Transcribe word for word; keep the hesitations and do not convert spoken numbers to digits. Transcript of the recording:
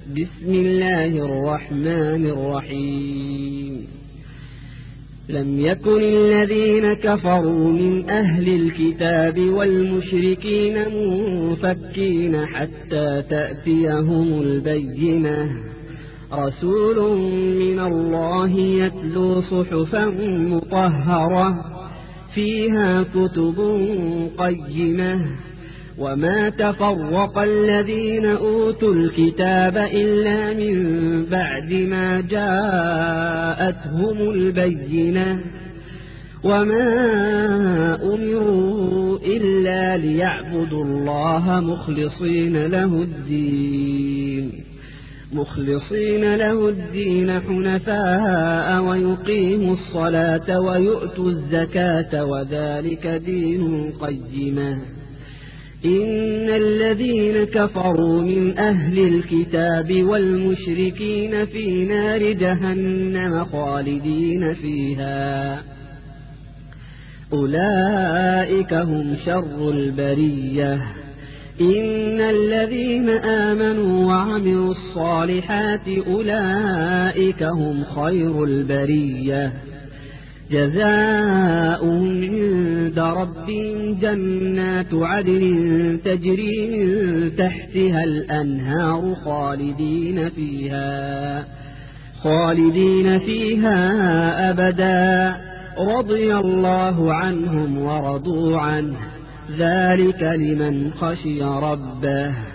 بسم الله الرحمن الرحيم لم يكن الذين كفروا من أهل الكتاب والمشركين منفكين حتى تأتيهم البينة رسول من الله يتلو صحفا مطهرة فيها كتب قيمة وما تفرق الذين أوتوا الكتاب إلا من بعد ما جاءتهم البينة وما أمروا إلا ليعبدوا الله مخلصين له الدين مخلصين له الدين حنفاء ويقيموا الصلاة ويؤتوا الزكاة وذلك دين قيمة إن الذين كفروا من أهل الكتاب والمشركين في نار جهنم خالدين فيها أولئك هم شر البرية إن الذين آمنوا وعملوا الصالحات أولئك هم خير البرية جزاؤهم عند ربهم جنات عدن تجري من تحتها الأنهار خالدين فيها خالدين فيها أبدا رضي الله عنهم ورضوا عنه ذلك لمن خشي ربه